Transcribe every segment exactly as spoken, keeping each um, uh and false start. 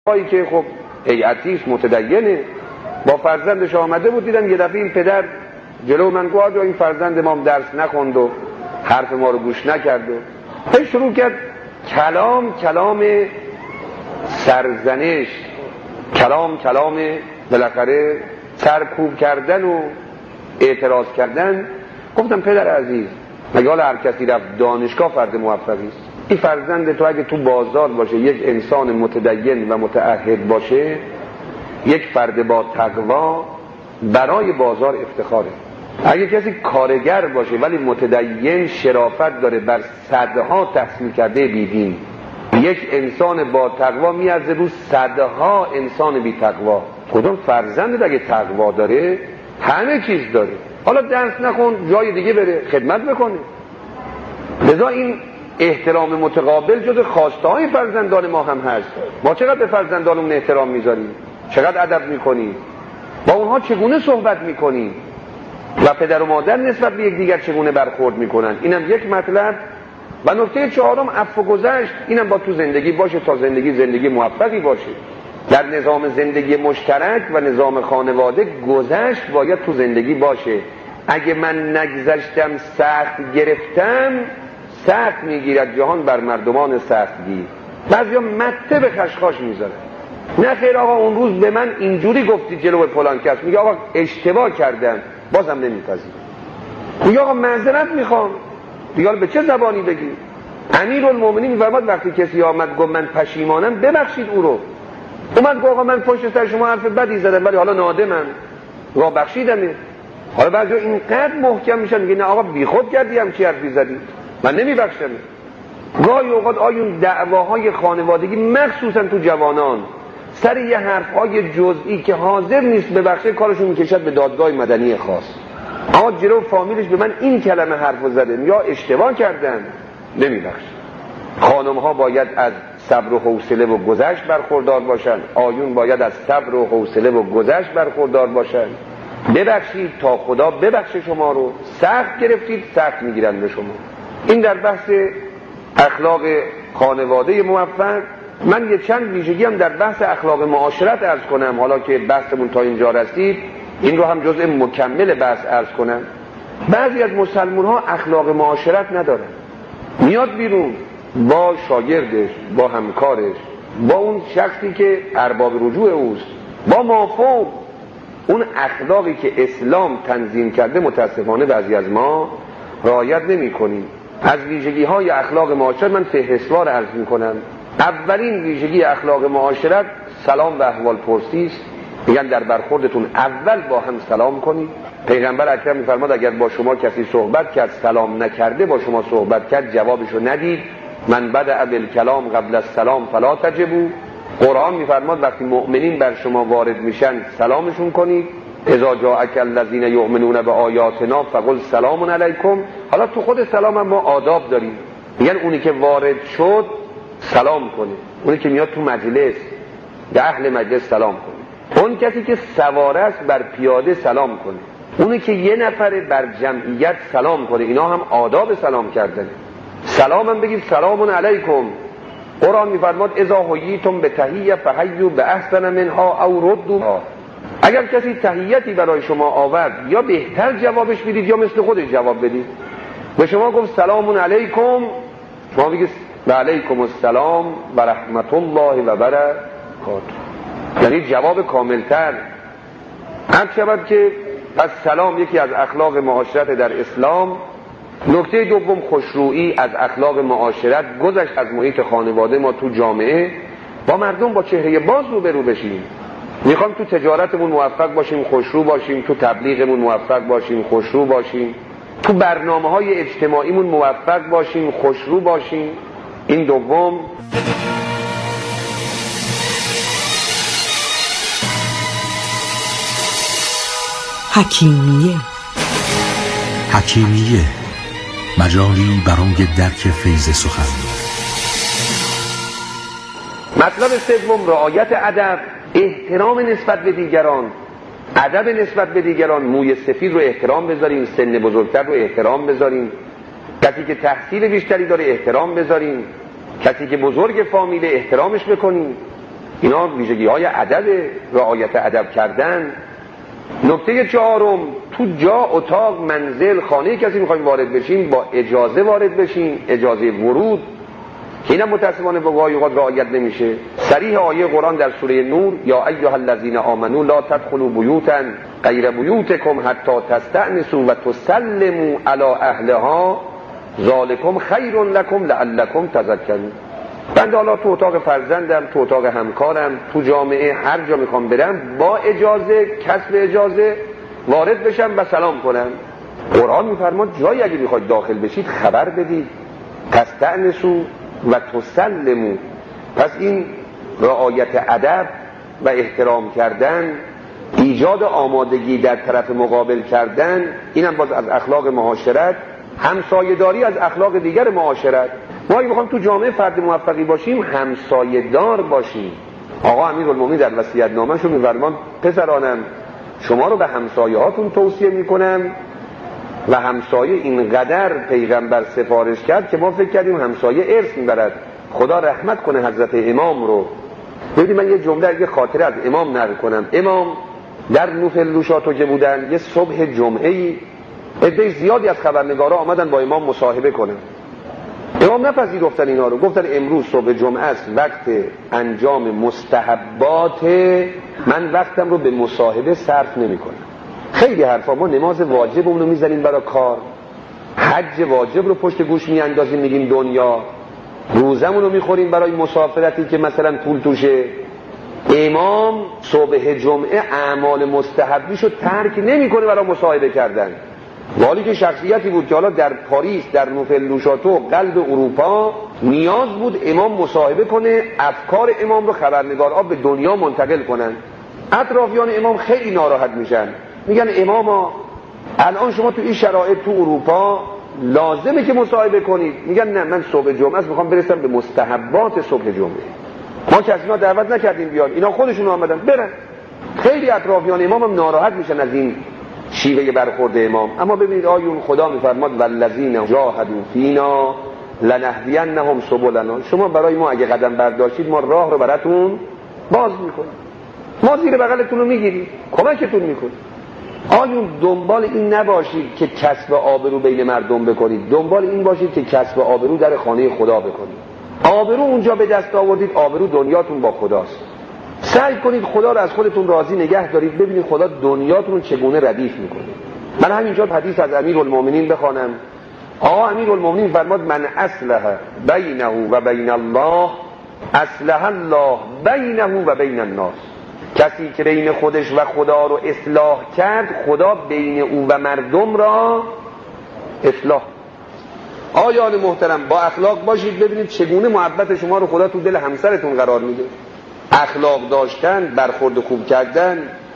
هایی که خب هیئتیش متدینه با فرزندش آمده بود، دیدم یه دفعه این پدر جلو من گفت این فرزند ما درس نخوند و حرف ما رو گوش نکرد و هی شروع کرد کلام کلام سرزنش، کلام کلام بالاخره سرکوب کردن و اعتراض کردن. گفتم پدر عزیز، مگه حالا هر کسی رفت دانشگاه فرد موفقی است؟ این فرزند تو اگه تو بازار باشه یک انسان متدین و متعهد باشه، یک فرد با تقوا، برای بازار افتخاره. اگه کسی کارگر باشه ولی متدین، شرافت داره، بر صدها تحصیل کرده بیدین، یک انسان با تقوا میارزه رو صدها انسان بی تقوا. کدوم فرزند اگه تقوا داره همه چیز داره، حالا درس نخون جای دیگه بره خدمت بکنه. لذا این احترام متقابل جز خواسته های فرزندان ما هم هست. ما چقدر به فرزندانمون احترام میذاریم، چقدر ادب میکنیم، با اونها چگونه صحبت میکنیم و پدر و مادر نسبت به یک دیگر چگونه برخورد میکنن، اینم یک مطلب. و نکته چهارم عفو و گذشت، اینم با تو زندگی باشه تا زندگی زندگی موفقی باشه. در نظام زندگی مشترک و نظام خانواده گذشت باید تو زندگی باشه. اگه من نگذشتم سخت گرفتم، سخت میگیرد جهان بر مردمان سخت گیر. بعضیا مته به خشخاش میذاره، نه خیر آقا اون روز به من اینجوری گفتی جلو فلان کس، میگه آقا اشتباه کردم، بازم نمیپذیره. میگه آقا معذرت میخوام، دیگه به چه زبانی بگی؟ امیرالمومنین میفرماد وقتی کسی آمد گفت من پشیمانم ببخشید او رو. اومد گفت آقا من پشت سر شما حرف بدی زدم ولی حالا نادمم، آقا بخشیدمه. حالا بعضیا اینقدر محکم میشن میگه نه آقا بیخود کردی هم چی حرفی زدی، من نمیبخشم. گاهی اوقات آیون دعواهای خانوادگی مخصوصا تو جوانان سر یه حرفهای جزئی که حاضر نیست ببخشه کارشون میکشد به دادگاه مدنی خاص. آقا جلو فامیلش به من این کلمه حرف زده یا اشتباه کردن، نمیبخشه. خانم ها باید از صبر و حوصله و گذشت برخوردار باشن، آیون باید از صبر و حوصله و گذشت برخوردار باشن. ببخشید تا خدا ببخشه شما رو، سخت گرفتید سخت میگیرن به شما. این در بحث اخلاق خانواده موفق. من یه چند ویژگی هم در بحث اخلاق معاشرت عرض کنم، حالا که بحثمون تا اینجا رسید این رو هم جزء مکمل بحث عرض کنم. بعضی از مسلمان ها اخلاق معاشرت ندارن، میاد بیرون با شاگردش، با همکارش، با اون شخصی که ارباب رجوع اوست، با مافوق، اون اخلاقی که اسلام تنظیم کرده متاسفانه بعضی از ما رعایت نمی کنیم. از ویژگی های اخلاق معاشرت من فهرستوار عرض می کنم. اولین ویژگی اخلاق معاشرت سلام و احوال پرسی است. میگن در برخوردتون اول با هم سلام کنید. پیغمبر اکرم میفرماد اگر با شما کسی صحبت کرد سلام نکرده با شما صحبت کرد جوابشو ندید. من بدأ بالکلام قبل السلام فلا تجبوا. قرآن میفرماد وقتی مؤمنین بر شما وارد میشن سلامشون کنید. اذا جاءک الذین یؤمنون بآیاتنا فقل سلام علیکم. حالا تو خود سلام هم ما آداب داریم، میگن اونی که وارد شد سلام کنه، اونی که میاد تو مجلس به اهل مجلس سلام کنه، اون کسی که سواره است بر پیاده سلام کنه، اونی که یه نفره بر جمعیت سلام کنه. اینا هم آداب سلام کردن. سلام هم بگید سلام علیکم. قرآن میفرماد اذا حییتم بتحیه فحیوا باحسن منها او ردوها. اگر کسی تحیتی برای شما آورد یا بهتر جوابش بدید یا مثل خودش جواب بدید. به شما گفت سلام علیکم، شما بگید و علیکم السلام و رحمت الله و برکاته، یعنی جواب کاملتر. هر شود که پس سلام یکی از اخلاق معاشرت در اسلام. نکته دوم خوشرویی از اخلاق معاشرت، گذشت از محیط خانواده ما تو جامعه با مردم با چهره باز روبرو بشیم. میخوام تو تجارتمون موفق باشیم خوشرو باشیم، تو تبلیغمون موفق باشیم خوشرو باشیم، تو برنامه‌های اجتماعیمون موفق باشیم خوشرو باشیم. این دوم. حکیمیه. حکیمیه مجالی برای درک فیض سخن. مطلب سوم رعایت ادب، احترام نسبت به دیگران، ادب نسبت به دیگران. موی سفید رو احترام بذاریم، سن بزرگتر رو احترام بذاریم، کسی که تحصیل بیشتری داره احترام بذاریم، کسی که بزرگ فامیله احترامش بکنیم. اینا ویژگی های ادب، رعایت ادب کردن. نکته چهارم، تو جا، اتاق، منزل، خانه کسی میخوایم وارد بشیم با اجازه وارد بشیم، اجازه ورود، که اینم متاسفانه با گاهی اوقات رعایت نمیشه. صریح آیه قرآن در سوره نور، یا ایها الذین آمنوا لا تدخلوا بیوتا غیر بیوتکم حتی تستأنسوا و تسلموا علی اهلها ذالکم خیر لکم لعلکم تذکرون. بنده حالا تو اتاق فرزندم، تو اتاق همکارم، تو جامعه، هر جا میخوام برم با اجازه، کسب اجازه وارد بشم و سلام کنم. قرآن میفرماد جایی اگه میخواید داخل بشید خبر بدید، تستأنسوا و تسلموا. پس این رعایت ادب و احترام کردن، ایجاد آمادگی در طرف مقابل کردن، اینم باز از اخلاق معاشرت. همسایه‌داری از اخلاق دیگر معاشرت. ما اگه بخوام تو جامعه فرد موفقی باشیم همسایه‌دار باشیم. آقا امیرالمومنین در وصیت‌نامه‌ش می‌فرماد پسرانم شما رو به همسایه‌هاتون توصیه می‌کنم و همسایه اینقدر پیغمبر سفارش کرد که ما فکر کردیم همسایه ارث می‌برد. خدا رحمت کنه حضرت امام رو. ببینید من یه جمله اگه خاطره از امام نقل کنم. امام در نوفلوشاتو که بودن، یه صبح جمعه‌ای عده زیادی از خبرنگارا آمدن با امام مصاحبه کنن. امام نپذیرفتن اینا رو، گفتن امروز صبح جمعه است، وقت انجام مستحبات، من وقتم رو به مصاحبه صرف نمی‌کنم. خیلی حرفا، ما نماز واجبمون رو میزنیم برای کار، حج واجب رو پشت گوش میاندازیم میگیم دنیا، روزمون رو میخوریم برای مسافرتی که مثلا پول توشه. امام صبح جمعه اعمال مستحبیشو ترک نمیکنه برای مصاحبه کردن. والی که شخصیتی بود که حالا در پاریس، در نوفلوشاتو، قلب اروپا، نیاز بود امام مصاحبه کنه، افکار امام رو خبرنگارها به دنیا منتقل کنن. اطرافیان امام خیلی ناراحت میشن، میگن اماما الان شما تو این شرایط تو اروپا لازمه که مصاحبه کنید. میگن نه، من صبح جمعه است میخوام برسم به مستحبات صبح جمعه. ما که از اینا دعوت نکردیم بیان، اینا خودشون آمدن برن. خیلی اطرافیان امام هم ناراحت میشن از این شیوه برخورد امام. اما ببینید آیون خدا میفرماد والذین جاهدوا فینا لنهدینهم سبلنا. شما برای ما اگه قدم برداشتید ما راه رو براتون باز میکنیم، ما زیر بغلتون رو میگیریم، کمکتون میکنیم. آیون دنبال این نباشید که کسب آبرو بین مردم بکنید، دنبال این باشید که کسب آبرو در خانه خدا بکنید. آبرو اونجا به دست آوردید، آبرو دنیاتون با خداست. سعی کنید خدا رو از خودتون راضی نگه دارید، ببینید خدا دنیاتون رو چگونه ردیف میکنه. من همینجا حدیث از امیرالمومنین بخوانم. آقا امیرالمومنین فرماد من اصلح بینه و بین الله اصلح الله بینه و بین الناس. کسی که بین خودش و خدا رو اصلاح کرد، خدا بین او و مردم را اصلاح. آیان محترم با اخلاق باشید، ببینید چگونه محبت شما رو خدا تو دل همسرتون قرار میده. اخلاق داشتن، برخورد خوب کردن.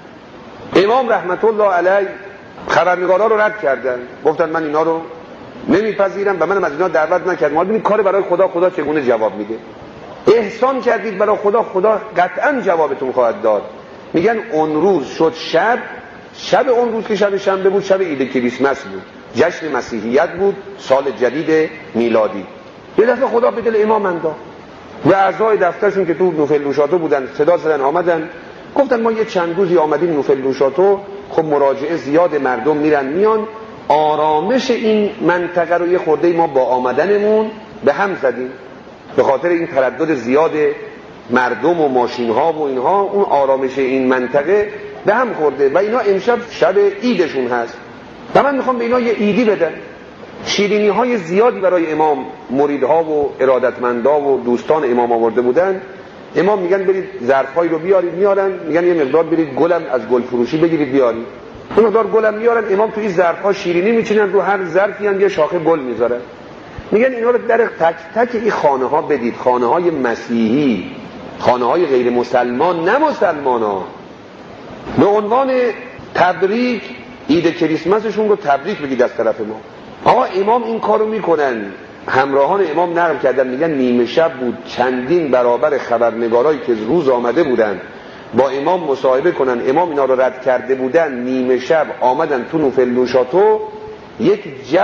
امام رحمت الله علیه خبرنگارا رو رد کردن، گفتن من اینا رو نمیپذیرم و منم از اینا دعوت نکردم. ببینید کار برای خدا، خدا چگونه جواب میده. احسان کردید برای خدا، خدا قطعا جوابتون خواهد داد. میگن اون روز شد شب، شب اون روز که شب شنبه بود، شب عید کریسمس بود، جشن مسیحیت بود، سال جدید میلادی. یه دفعه خدا به دل امام انداخت و اعضای دفترشون که تو نوفلوشاتو بودن صدا زدن آمدن، گفتن ما یه چند روزی آمدیم نوفلوشاتو، خب مراجعه زیاد، مردم میرن میان، آرامش این منطقه رو یه خورده ما با آمدنمون به هم زدیم. به خاطر این تردد زیاد مردم و ماشین ها و اینها، اون آرامش این منطقه به هم خورده و اینا امشب شب عیدشون هست و من میخوام به اینا یه عیدی بدن. شیرینی های زیادی برای امام مریدها و ارادتمندا و دوستان امام آورده بودن. امام میگن برید ظرفای رو بیارید، میارن. میگن یه مقدار برید گلم از گل فروشی بگیرید بیارید. اون مقدار گلم میارن، امام تو این ظرفها شیرینی میچینن، رو هر ظرفی هم یه شاخه گل میذارن. میگن اینا رو در تک تک این خانه ها بدید، خانه های مسیحی، خانه های غیر مسلمان، نه مسلمان ها، به عنوان تبریک عید کریسمسشون رو تبریک بگید از طرف ما. آقا امام این کارو میکنن. همراهان امام نقل کردن، میگن نیمه شب بود، چندین برابر خبرنگارایی که روز آمده بودن با امام مصاحبه کنن، امام اینا رو رد کرده بودن، نیمه شب آمدن تو نوفلوشاتو، یک جو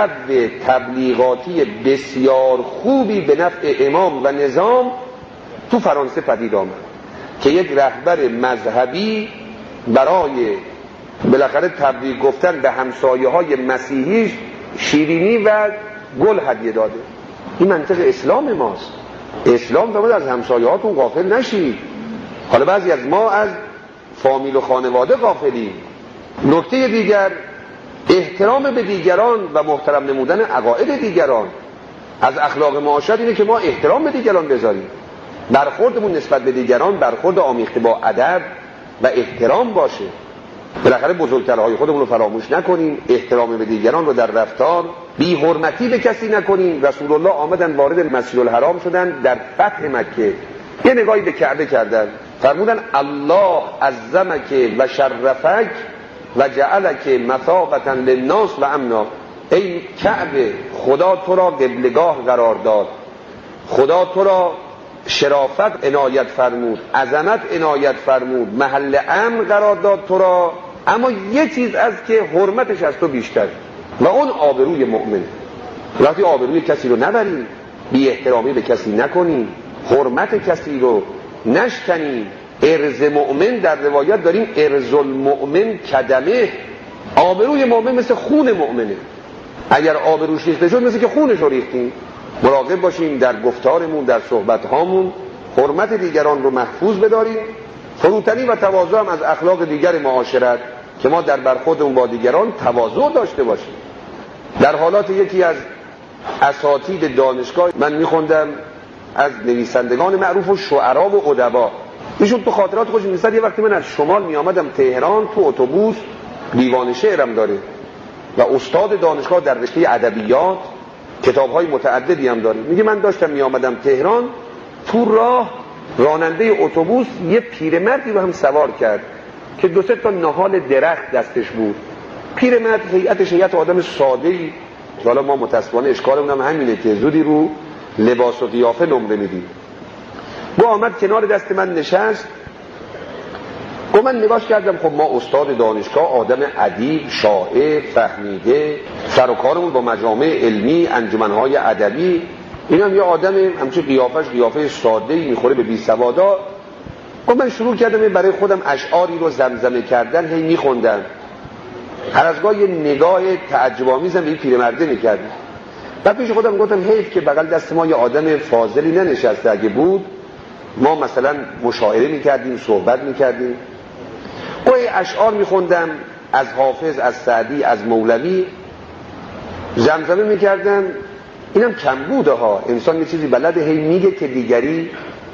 تبلیغاتی بسیار خوبی به نفع امام و نظام تو فرانسه پدید آمد. که یک رهبر مذهبی برای بالاخره تبریک گفتن به همسایه های مسیحیش شیرینی و گل هدیه داده. این منطق اسلام ماست. اسلام فرمود از همسایه هاتون غافل نشید. حالا بعضی از ما از فامیل و خانواده غافلیم. نکته دیگر احترام به دیگران و محترم نمودن عقاید دیگران. از اخلاق معاشرت اینه که ما احترام به دیگران بذاریم. برخوردمون نسبت به دیگران برخورد آمیخته با ادب و احترام باشه. بالاخره بزرگترهای خودمون رو فراموش نکنیم، احترام به دیگران رو در رفتار، بی حرمتی به کسی نکنیم. رسول الله آمدن وارد مسجد الحرام شدن در فتح مکه، یه نگاهی به کعبه کردن، فرمودن الله عظمک و شرفک و جعلک مثابة للناس و امنا. ای کعبه، خدا تو را قبلگاه قرار داد، خدا تو را شرافت عنایت فرمود، عظمت عنایت فرمود، محل امن قرار داد تو را، اما یه چیز از که حرمتش از تو بیشتر و اون آبروی مؤمن. وقتی آبروی کسی رو نبریم، بی احترامی به کسی نکنیم، حرمت کسی رو نشکنیم. ارز مؤمن در روایت داریم ارز المؤمن کدمه، آبروی مؤمن مثل خون مؤمنه. اگر آبروش ریخته شد مثل که خونش رو ریختیم. مراقب باشیم در گفتارمون، در صحبت هامون، حرمت دیگران رو محفوظ بداریم. فروتنی و تواضع هم از اخلاق دیگر معاشرت که ما در برخوردمون با دیگران تواضع داشته باشیم. در حالات یکی از اساتید دانشگاه من میخوندم از نویسندگان معروف و شعرا و ادبا، ایشون تو خاطرات خودش می‌نویسد یه وقتی من از شمال میآمدم تهران، تو اتوبوس دیوان شعرم داره و استاد دانشگاه در رشته ادبیات کتاب‌های متعددی هم داره. میگه من داشتم میآمدم تهران، تو راه راننده اتوبوس یه پیرمردی رو هم سوار کرد که دو سه تا نهال درخت دستش بود. پیرمرد هیئتش هیئت آدم ساده‌ای، حالا ما متأسفانه اشکالمون هم همینه که زودی رو لباس و قیافه نمره میدیم. با آمد کنار دست من نشست، گفت من نگاش کردم خب ما استاد دانشگاه، آدم ادیب، شاعر، فهمیده، سر و کارمون با مجامع علمی، انجمنهای ادبی، اینم یه آدم همچه قیافش قیافه ساده‌ای میخوره به بی سوادا. گفت من شروع کردم برای خودم اشعاری رو زمزمه کردن، هی میخوندم. هر از گاه یه نگاه تعجب‌آمیزم به این پیرمرده میکردم. بعد پیش خودم گفتم حیف که بغل دست ما یه آدم فاضلی ننشسته، اگه بود ما مثلا مشاعره میکردیم، صحبت میکردیم. گوی اشعار میخوندم از حافظ، از سعدی، از مولوی، زمزمه میکردم. اینم کم بوده ها، انسان یه چیزی بلده هی میگه که دیگری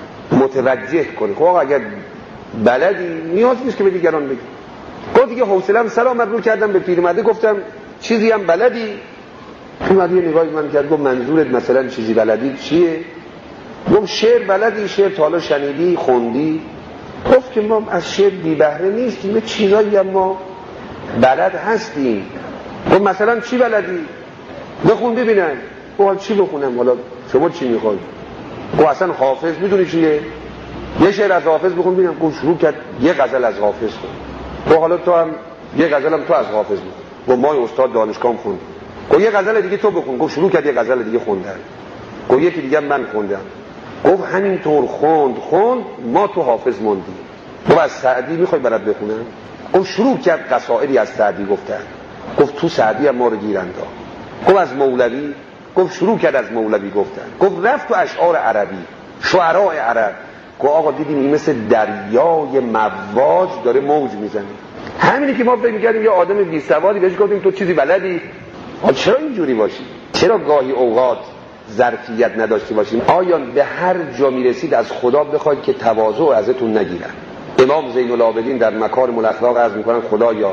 متوجه کنه. خب اگر بلدی نیاز نیست که به دیگران بگی. گفت دیگه حوصله‌ام سر آمد، رو کردم به پیرمرده گفتم چیزی هم بلدی؟ اومد یه نگاهی من کرد، گفت منظورت مثلا چیزی بلدی چیه؟ گفت شعر بلدی، شعر تا حالا شنیدی، خوندی؟ گفت که ما از شعر بی بهره نیستیم، چیزایی هم ما بلد هستیم. گفت مثلا چی بلدی؟ بخون ببینم. گفت چی بخونم؟ حالا شما چی میخوای؟ گفت اصلا حافظ میدونی چیه؟ یه شعر از حافظ بخون ببینم. گفت شروع کرد یه غزل از حافظ خون. گفت حالا تو هم یه غزل هم تو از حافظ بخون. گفت ما استاد دانشگاه خوند. گفت یه غزل دیگه تو بخون. گفت شروع کرد یه غزل دیگه خوندن. گفت یکی دیگه من خوندم. گفت همینطور خوند خوند ما تو حافظ موندیم. گفت از سعدی میخوای برات بخونم؟ گفت شروع کرد قصائدی از سعدی گفتن. گفت تو سعدی هم ما رو گیرند. گفت از مولوی؟ گفت شروع کرد از مولوی گفتن. گفت رفت تو اشعار عربی، شعراء عرب. گفت آقا دیدیم این مثل دریای مواج داره موج میزنه. همینی که ما فکر می‌کردیم یه آدم بی سوادی بهش گفتیم تو چیزی بلدی. آ چرا اینجوری باشی؟ چرا گاهی اوقات ظرفیت نداشتی باشیم؟ آیا به هر جا میرسید از خدا بخواید که تواضع ازتون نگیرن؟ امام زین العابدین در مکارم الاخلاق عرض میکنن خدایا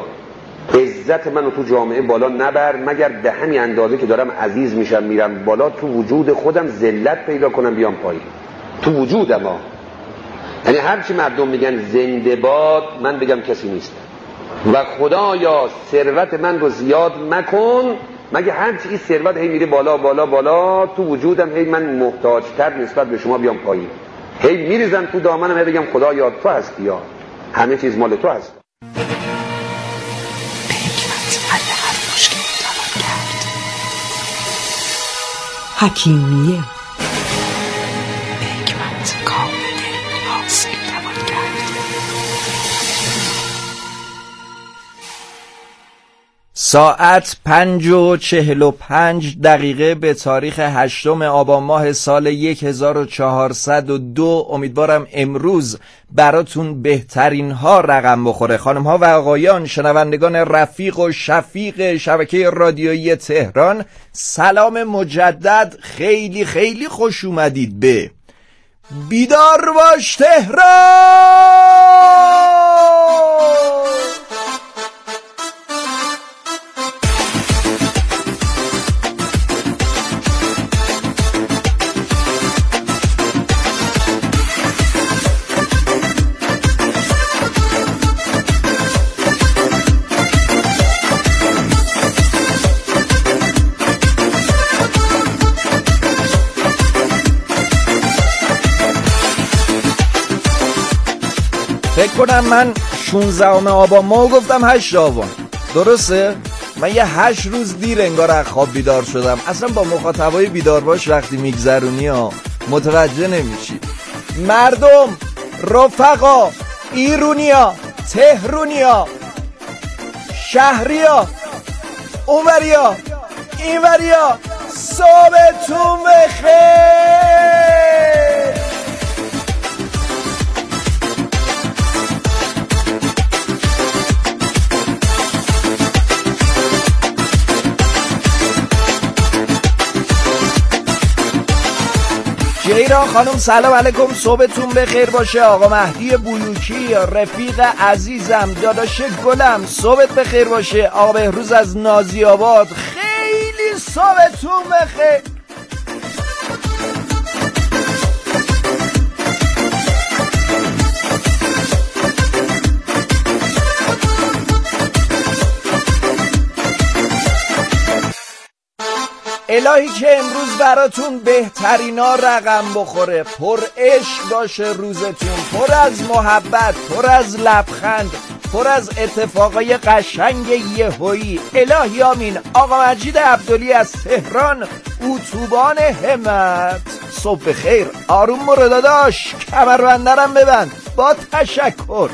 عزت منو تو جامعه بالا نبر مگر به همین اندازه که دارم عزیز میشم میرم بالا، تو وجود خودم ذلت پیدا کنم بیام پایین. تو وجود ما، یعنی هرچی مردم میگن زنده باد من بگم کسی نیست و خدایا ثروت من رو زیاد مکن مگه هرچی این ثروت هی میره بالا بالا بالا، تو وجودم هی من محتاجتر نسبت به شما بیام پایین. هی میریزم تو دامنم هی بگم خدایا تو هستی، یا همه چیز مال تو هست. حکیمیه حکمت کامل حاصل توان کرد. ساعت پنج و چهل و پنج دقیقه به تاریخ هشتم آبان ماه سال هزار و چهارصد و دو. امیدوارم امروز براتون بهترین ها رقم بخوره. خانم ها و آقایان، شنوندگان رفیق و شفیق شبکه رادیویی تهران، سلام مجدد. خیلی خیلی خوش اومدید به بیدار باش تهران. فکر کنم من شانزدهم آبان ماه گفتم هشت آبان، درسته؟ من یه هشت روز دیر انگار از خواب بیدار شدم. اصلا با مخاطبای بیدار باش وقتی میگذرونی ها متوجه نمیشی. مردم، رفقا، ایرونیا، تهرونیا، شهریا، اونوریا، اینوریا، صبحتون بخیر. جیران خانم سلام علیکم، صبحتون بخیر باشه. آقا مهدی بویوکی رفیق عزیزم، داداش گلم، صبحت بخیر باشه. آقا بهروز از نازی آباد، خیلی صبحتون بخیر. الهی که امروز براتون بهترینا رقم بخوره، پر عشق باشه روزتون، پر از محبت، پر از لبخند، پر از اتفاقای قشنگ یهویی. الهی آمین. آقا مجید عبدلی از تهران، اتوبان همت، صبح بخیر. آروم برو داداش، کمربندرم ببند. با تشکر.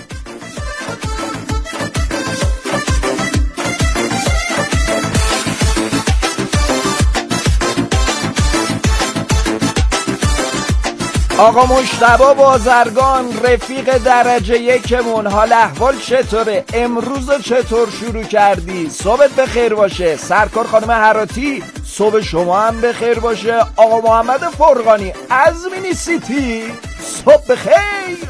آقا مجتبی بازرگان رفیق درجه یکمون، حال احوال چطوره؟ امروز چطور شروع کردی؟ صبحت بخیر باشه. سرکار خانم هراتی، صبح شما هم بخیر باشه. آقا محمد فرقانی از مینی سیتی، صبح بخیر.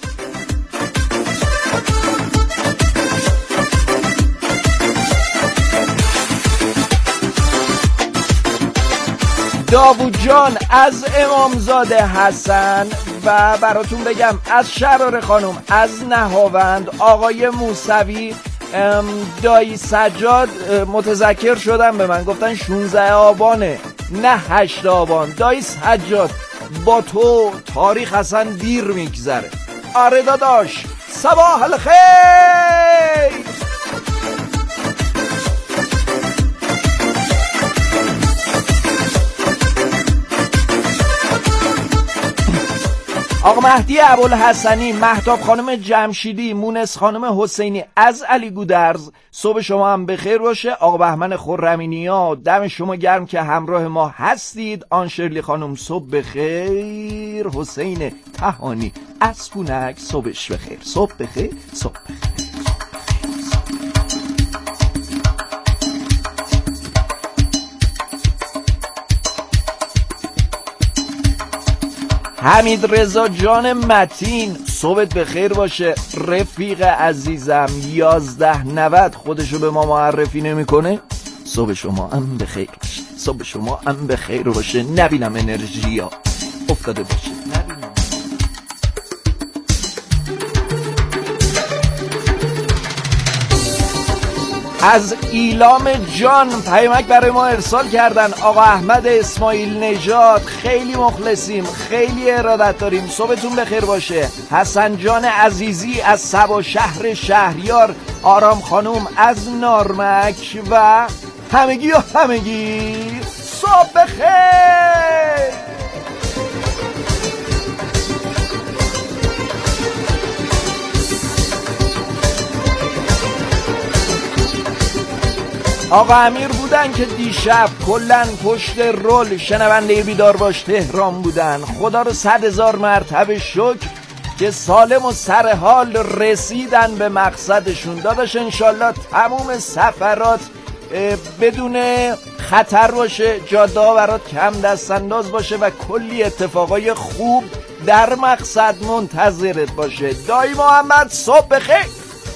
داوود جان از امامزاده حسن و براتون بگم از شراره خانم از نهاوند، آقای موسوی، دایی سجاد متذکر شدم به من گفتن شانزده آبانه نه هشت آبان. دایی سجاد با تو تاریخ اصلا دیر میگذره. آره داداش، صباح الخیر. آقا مهدی ابوالحسنی، مهتاب خانم جمشیدی، مونس خانم حسینی از علی گودرز، صبح شما هم بخیر باشه. آقا بهمن خرمینیا، دم شما گرم که همراه ما هستید. آن شرلی خانم صبح بخیر. حسین تهانی از کونک، صبحش بخیر. صبح بخیر. صبح بخیر. حمید رضا جان متین، صبحت بخیر باشه. رفیق عزیزم یازده نود خودشو به ما معرفی نمیکنه. صبح شما هم بخیر باشه. صبح شما هم بخیر باشه. نبینم انرژی ها افتاده باشه. نبینم. از ایلام جان پیامک برای ما ارسال کردن. آقا احمد اسماعیل نژاد، خیلی مخلصیم، خیلی ارادت داریم. صبحتون بخیر باشه. حسن جان عزیزی از سبا شهر شهریار، آرام خانوم از نارمک و همگی و همگی صبح بخیر. آقا امیر بودن که دیشب کلن پشت رول شنونده بیدار باش تهران بودن. خدا رو صد هزار مرتبه شکر که سالم و سر حال رسیدن به مقصدشون. داداش انشالله تموم سفرات بدون خطر باشه، جاده ها برات کم دست انداز باشه و کلی اتفاقای خوب در مقصد منتظرت باشه. دایی محمد صبح بخیر.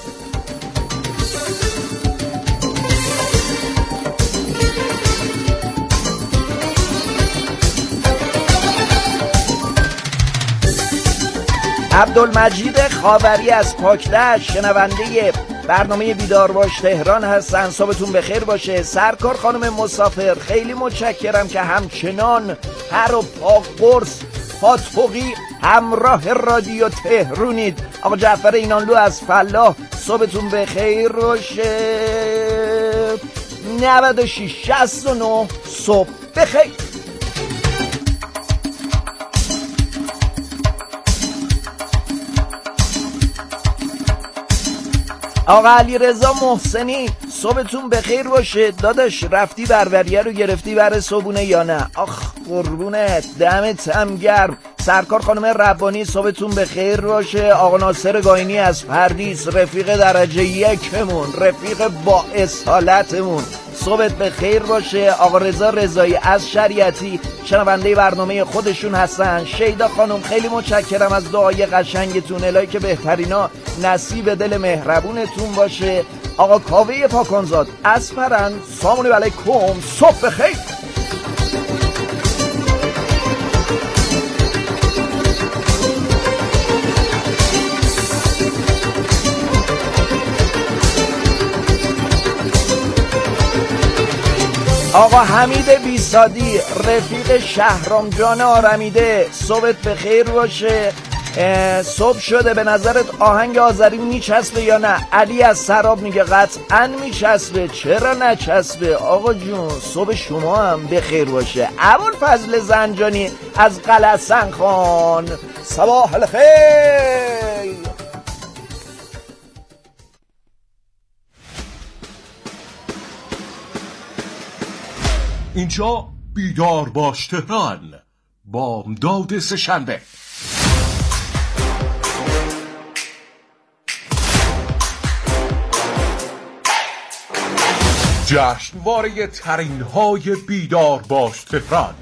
عبدالمجید خاوری از پاکدشت شنونده برنامه بیدار باش تهران هستن. صبحتون بخیر باشه. سرکار خانم مسافر خیلی متشکرم که همچنان پر و پا قرص پاتوقی همراه رادیو تهرونید. آقا جعفر اینانلو از فلاح صبحتون بخیر باشه. نود و شش شصت و نه صبح بخیر. آقا علی رضا محسنی صبحتون بخیر باشه. داداش رفتی بربریه رو گرفتی برای صبحونه یا نه؟ آخ قربونت، دمت هم گرم. سرکار خانم ربانی صبحتون بخیر باشه. آقا ناصر گاینی از پردیس رفیق درجه یکمون، رفیق با اصالتمون، صبحت بخیر باشه. آقا رضا رضایی از شریعتی شنونده برنامه خودشون هستن. شیدا خانم خیلی متشکرم از دعای قشنگتون، الهی که بهترینا نصیب دل مهربونتون باشه. آقا کاوه پاکانزاد از فرن سلام علیکم صبح بخیر. آقا حمید بیسادی رفیق شهرام جان آرمیده صبحت بخیر باشه. صبح شده به نظرت آهنگ آذری میچسبه یا نه؟ علی از سراب میگه قطعا میچسبه، چرا نچسبه؟ آقا جون صبح شما هم بخیر باشه. ابوالفضل زنجانی از قلعه‌سنگ خان صباح الخیر. اینجا بیدار باش تهران، بامداد سه‌شنبه. جشنواره ترین های بیدار باش تهران.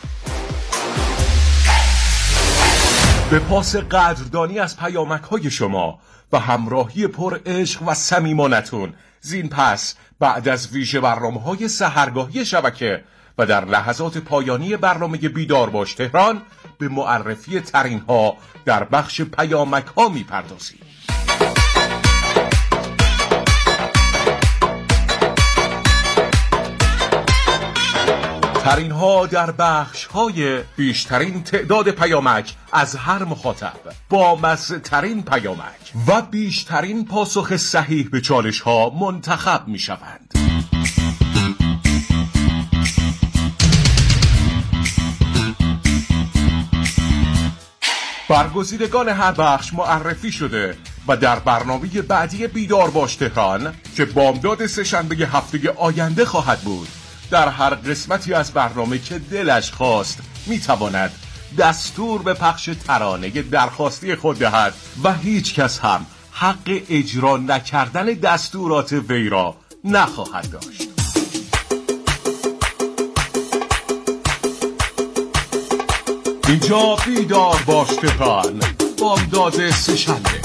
به پاس قدردانی از پیامک های شما و همراهی پر عشق و صمیمانتون، زین پس بعد از ویژه برنامه‌های سحرگاهی شبکه و در لحظات پایانی برنامه بیدار باش تهران به معرفی ترین ها در بخش پیامک ها می‌پردازیم. ترین ها در بخش های بیشترین تعداد پیامک از هر مخاطب، با مزه ترین پیامک و بیشترین پاسخ صحیح به چالش ها منتخب می شوند. برگزیدگان هر بخش معرفی شده و در برنامه بعدی بیدار باش تهران که بامداد سه‌شنبه هفته آینده خواهد بود، در هر قسمتی از برنامه که دلش خواست میتواند دستور به پخش ترانه درخواستی خود دهد و هیچ کس هم حق اجرا نکردن دستورات وی را نخواهد داشت. اینجا بیدار باش تهران، بامداد سه‌شنبه.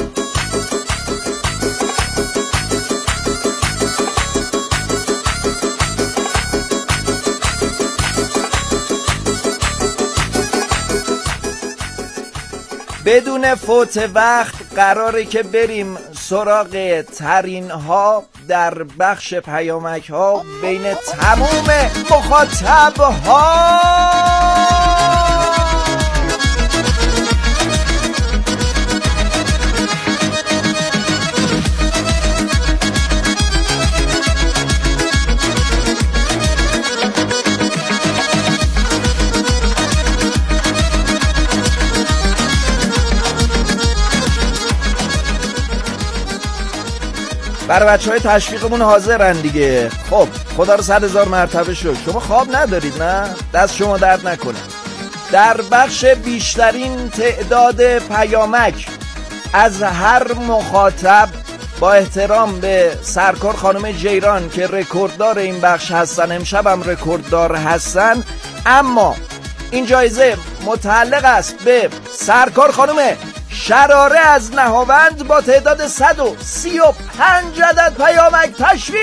بدون فوت وقت قراره که بریم سراغ ترین ها در بخش پیامک ها بین تموم مخاطب ها. برای بچه های تشویقمون حاضرن دیگه. خب خدا رو صد هزار مرتبه شد. شما خواب ندارید نه؟ دست شما درد نکنه. در بخش بیشترین تعداد پیامک از هر مخاطب، با احترام به سرکار خانم جیران که رکورددار این بخش هستن، امشب هم رکورددار هستن، اما این جایزه متعلق است به سرکار خانم شراره از نهاوند با تعداد صد و سی و پنج عدد پیامک. تشویق!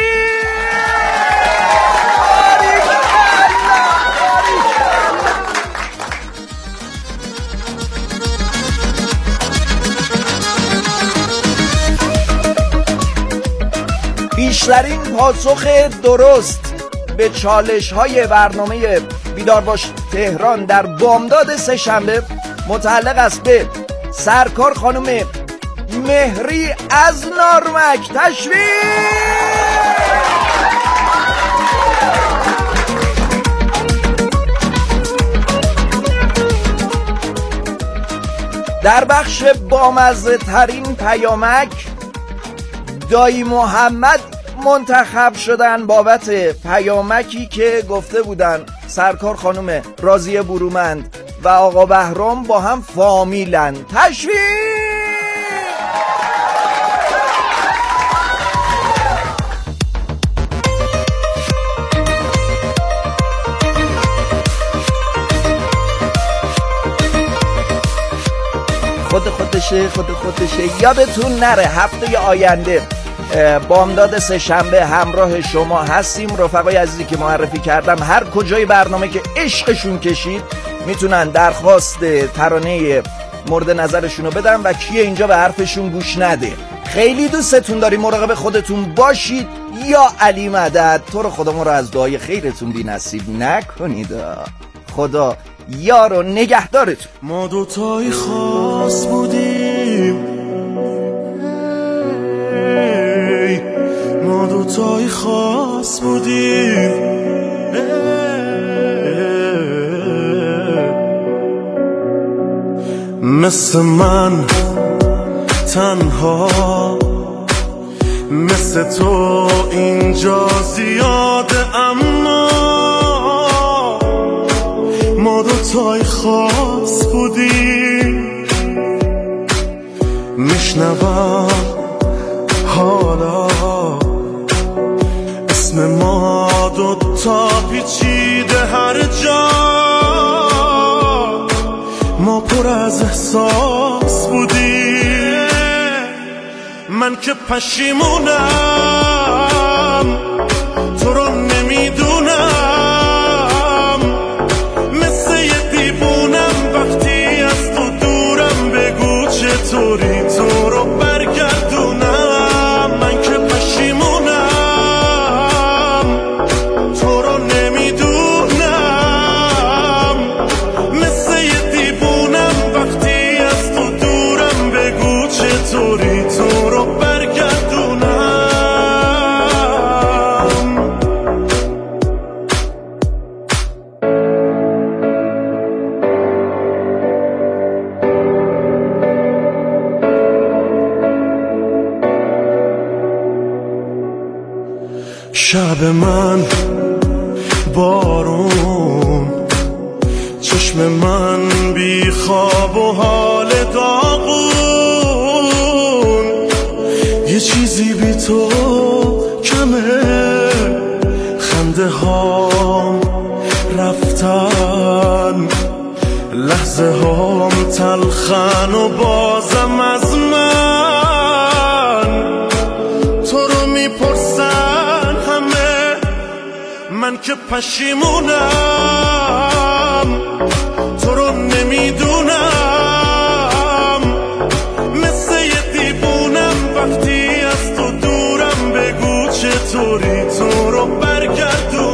بیشترین پاسخ درست به چالش های برنامه بیدار باش تهران در بامداد سه‌شنبه متعلق است به سرکار خانم مهری از نارمک. تشویق! در بخش بامزه ترین پیامک دایی محمد منتخب شدن بابت پیامکی که گفته بودن سرکار خانم راضیه برومند و آقا بهرام با هم فامیلن. تشویق! خود خودشه خود خودشه. یادتون نره هفته آینده بامداد سه‌شنبه همراه شما هستیم. رفقای عزیزی که معرفی کردم هر کجای برنامه که عشقشون کشید میتونن درخواست ترانه مورد نظرشونو بدن و کیه اینجا به حرفشون گوش نده. خیلی دوستتون داریم، مراقب خودتون باشید. یا علی مدد. تو رو خدا ما رو از دعای خیرتون بی نصیب نکنید. خدا یار و نگهدارتون. ما دوتایی خاص بودیم، ما دوتایی خاص بودیم، مثل من تنها، مثل تو اینجا زیاده، اما ما دوتایی خاص بودیم. میشنوم حالا اسم ما دوتا پیچیده هر جا، ما پر از احساس بودیم. من که پشیمونم تو رو نمیدونم، مثل یه دیوونم وقتی از تو دورم، بگو چطوری تو رو برگردونم. من که پشیمونم تو رو نمیدونم، مثل یه دیوونم وقتی از تو دورم، بگو چطوری تو رو برگردونم. شب من بارون، چشم من بی خواب و حال داغون، یه چیزی بی تو کمه، خنده هام رفتن، لحظه هام تلخن و بازم از من تو رو میپرسن همه. من که پشیمونم تو رو نمیدونم، مثل یه دیوونم وقتی از تو دورم، بگو چطوری تو رو برگردونم.